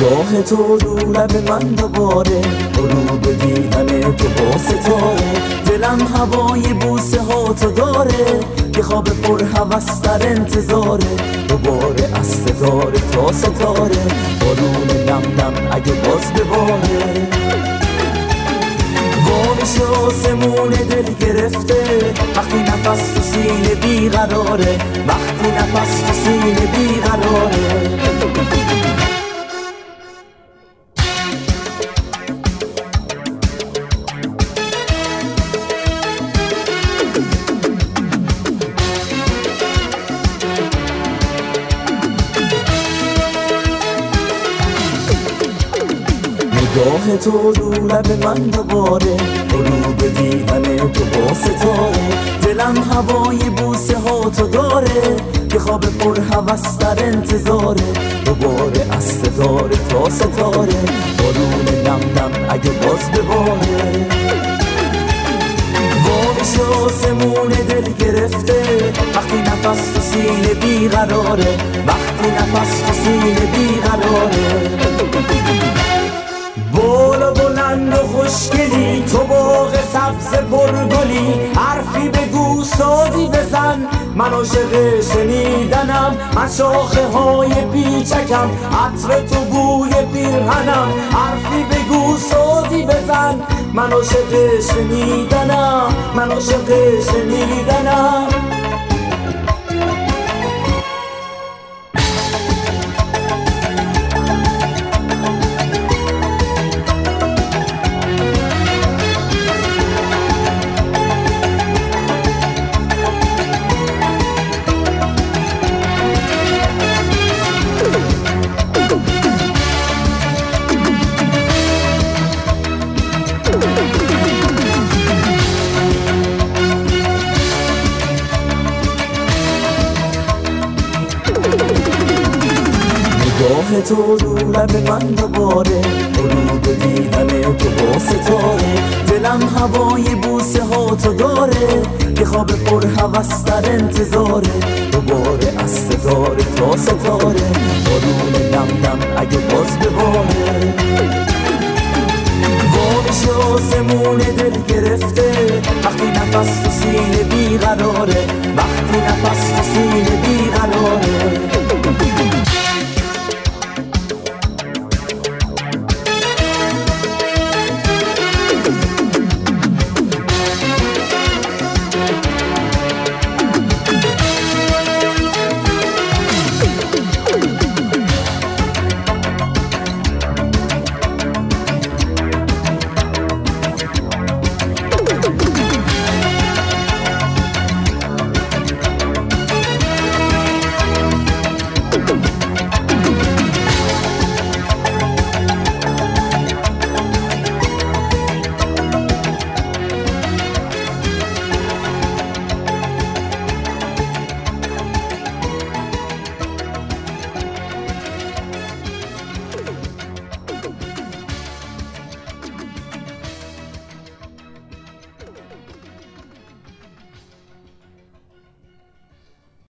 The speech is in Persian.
نگاه تو رو لب من دوباره، غروب دیدن تو با ستاره. دلم هوای بوسه ها تو داره، یه خواب پر هوس در انتظاره. دوباره از ستاره تا ستاره، بارون نم نم اگه باز بباره. وانش آسمون دل گرفته، وقتی نفس تو سینه بیقراره، وقتی نفس تو سینه بیقراره. نگاه تو رو لب من دوباره، غروب دیدن تو با ستاره. دلم هوای بوسه ها تو داره، یه خواب پر هوس در انتظاره. دوباره از ستاره تا ستاره، بارون نم نم اگه باز بباره. وانش آسمون دل گرفته، وقتی نفس تو سینه بیقراره، وقتی نفس تو سینه بیقراره. بالا بلند و خوشگلی، تو باغ سبز پرگلی. حرفی بگو سازی بزن، من عاشق شنیدنم. من شاخه های پیچکم، عطر تو بوی پیرهنم. حرفی بگو سازی بزن، من عاشق شنیدنم. من عاشق شنیدنم. نگاه تو رو لب من دوباره، غروب دیدن تو با ستاره. دلم هوای بوسه ها تو داره، یه خواب پر هوس در انتظاره. دوباره از ستاره تا ستاره، بارون نم نم اگه باز بباره. وانش آسمون دل گرفته، وقتی نفس تو سینه بیقراره،